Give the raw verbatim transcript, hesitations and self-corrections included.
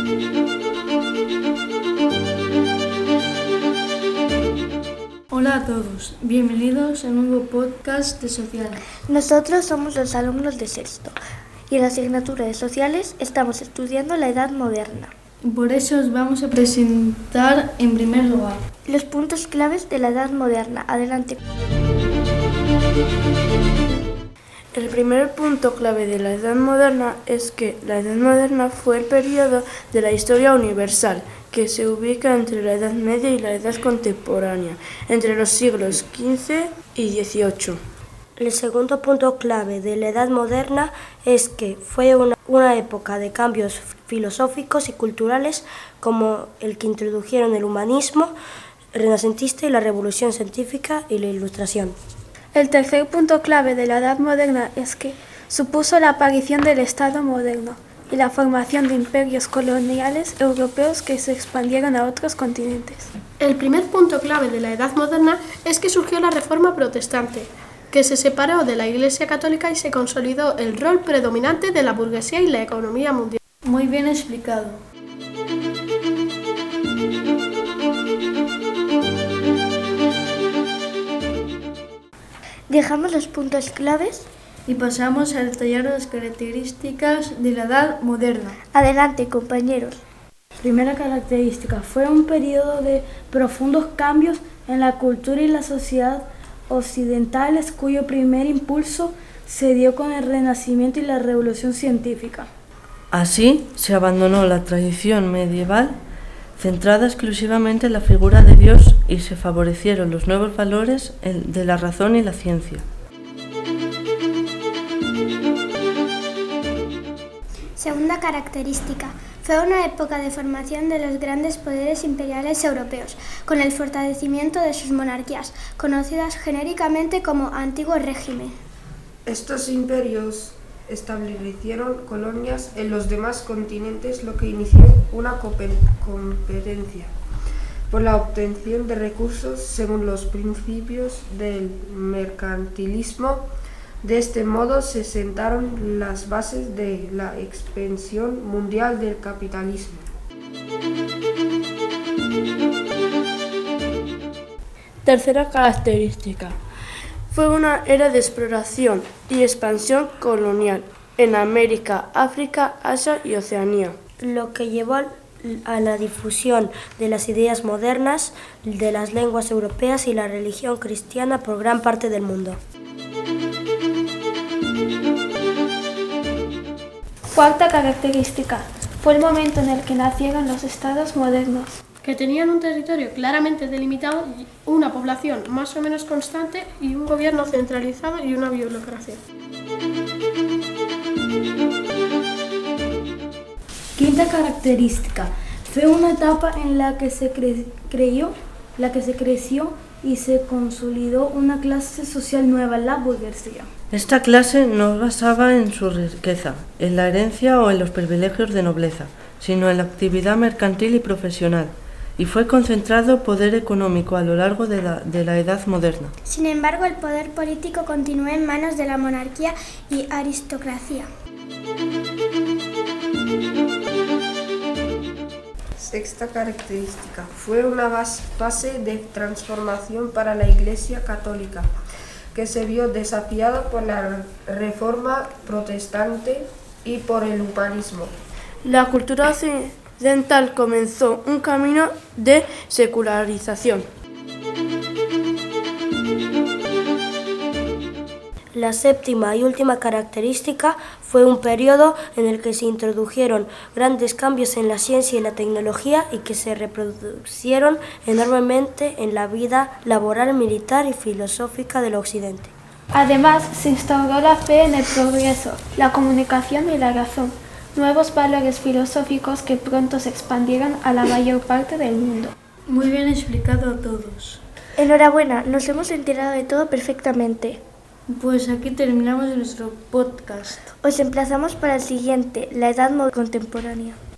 Hola a todos, bienvenidos a un nuevo podcast de Sociales. Nosotros somos los alumnos de sexto y en la asignatura de Sociales estamos estudiando la Edad Moderna. Por eso os vamos a presentar en primer lugar los puntos claves de la Edad Moderna. Adelante. El primer punto clave de la Edad Moderna es que la Edad Moderna fue el periodo de la historia universal que se ubica entre la Edad Media y la Edad Contemporánea, entre los siglos quince y dieciocho. El segundo punto clave de la Edad Moderna es que fue una, una época de cambios filosóficos y culturales como el que introdujeron el humanismo renacentista y la revolución científica y la ilustración. El tercer punto clave de la Edad Moderna es que supuso la aparición del Estado moderno y la formación de imperios coloniales europeos que se expandieron a otros continentes. El primer punto clave de la Edad Moderna es que surgió la Reforma Protestante, que se separó de la Iglesia Católica y se consolidó el rol predominante de la burguesía y la economía mundial. Muy bien explicado. Dejamos los puntos claves y pasamos a detallar las características de la Edad Moderna. Adelante, compañeros. Primera característica, fue un periodo de profundos cambios en la cultura y la sociedad occidentales, cuyo primer impulso se dio con el Renacimiento y la Revolución Científica. Así, se abandonó la tradición medieval centrada exclusivamente en la figura de Dios y se favorecieron los nuevos valores de la razón y la ciencia. Segunda característica, fue una época de formación de los grandes poderes imperiales europeos, con el fortalecimiento de sus monarquías, conocidas genéricamente como Antiguo Régimen. Estos imperios establecieron colonias en los demás continentes, lo que inició una competencia por la obtención de recursos según los principios del mercantilismo. De este modo se sentaron las bases de la expansión mundial del capitalismo. Tercera característica. Fue una era de exploración y expansión colonial en América, África, Asia y Oceanía, lo que llevó a la difusión de las ideas modernas, de las lenguas europeas y la religión cristiana por gran parte del mundo. Cuarta característica, fue el momento en el que nacieron los estados modernos, que tenían un territorio claramente delimitado, una población más o menos constante y un gobierno centralizado y una burocracia. Quinta característica, fue una etapa en la que se cre- creyó, la que se creció y se consolidó una clase social nueva, la burguesía. Esta clase no basaba en su riqueza, en la herencia o en los privilegios de nobleza, sino en la actividad mercantil y profesional, y fue concentrado poder económico a lo largo de la, de la Edad Moderna. Sin embargo, el poder político continuó en manos de la monarquía y aristocracia. Sexta característica, fue una fase de transformación para la Iglesia Católica, que se vio desafiada por la Reforma Protestante y por el humanismo. La cultura occidental comenzó un camino de secularización. La séptima y última característica fue un periodo en el que se introdujeron grandes cambios en la ciencia y la tecnología y que se reproducieron enormemente en la vida laboral, militar y filosófica del Occidente. Además, se instauró la fe en el progreso, la comunicación y la razón, nuevos valores filosóficos que pronto se expandieron a la mayor parte del mundo. Muy bien explicado a todos. Enhorabuena, nos hemos enterado de todo perfectamente. Pues aquí terminamos nuestro podcast. Os emplazamos para el siguiente, la Edad Contemporánea.